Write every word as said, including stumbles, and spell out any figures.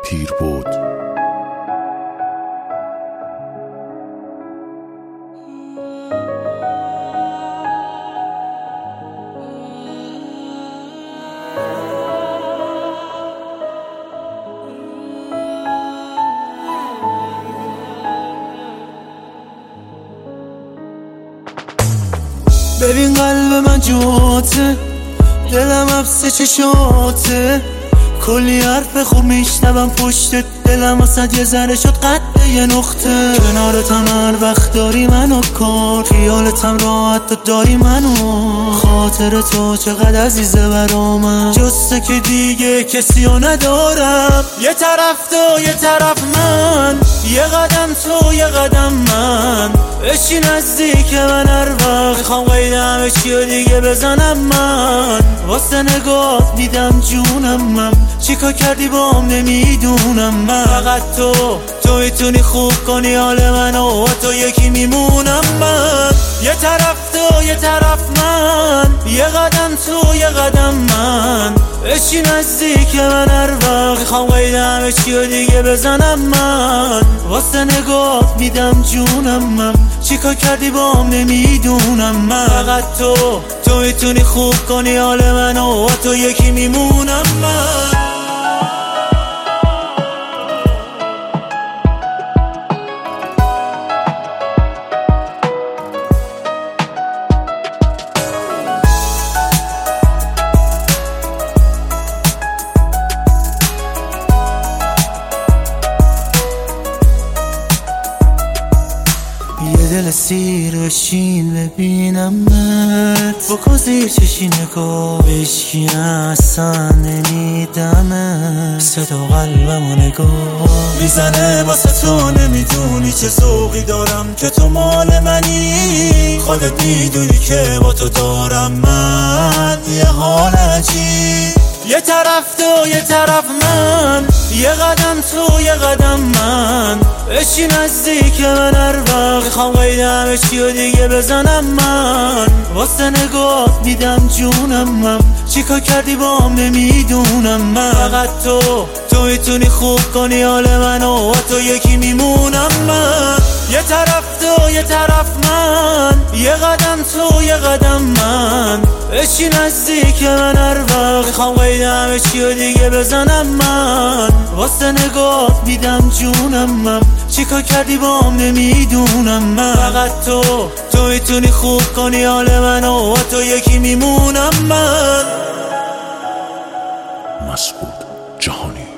تیر بود. ببین قلب من جوته، دلم حبس چشاته، کلی حرف خوب میشنوم پشت دلم واسد یه ذره شد قد یه نقطه. کنارتم هر وقت داری منو کن، خیالتم راحت تو داری منو، خاطر تو چقدر عزیزه برا من، جسته که دیگه کسی رو ندارم. یه طرف تو یه طرف من، یه قدم تو یه قدم من، بشی نزدیک من هر وقت میخوام قیدم چی و دیگه بزنم من، واسه نگاه میدم جونم من، چیکار کردی بام نمیدونم من، فقط تو تو میتونی خوب کنی حال منو، تو یکی میمونم من. یه طرف تو یه طرف من، یه قدم تو یه قدم من، بشی نزدیک من هر وقت میخوام قیدم چی و دیگه بزنم من، واسه نگاه میدم جونم من، چیکار کردی بام نمیدونم من، فقط تو تو میتونی خوب کنی حال منو، تو یکی میمونم من. یه دل سیر بشین ببینمت، بکن زیر چشی نگاه بشکی اصلا نمیدمه، صدا قلبمو نگاه میزنه واسه تو، نمیدونی چه ذوقی دارم که تو مال منی، خودت میدونی که با تو دارم من یه حال عجیب. یه طرف تو یه طرف من، یه قدم تو یه قدم من، بشی نزدیک من هر وقت میخوام قیدم چی و دیگه بزنم من، واسه نگاه میدم جونم من، چیکار کردی بام نمیدونم من، فقط تو تو میتونی خوب کنی حال منو، تو یکی میمونم من. یه طرف تو یه طرف من، یه قدم تو یه قدم من، بشی نزدیک من هر وقت میخوام قیدم چی و دیگه بزنم من، واسه نگاه میدم جونم من، چیکار کردی بام نمیدونم من، فقط تو تو میتونی خوب کنی حال منو، تو یکی میمونم من. مسعود جهانی.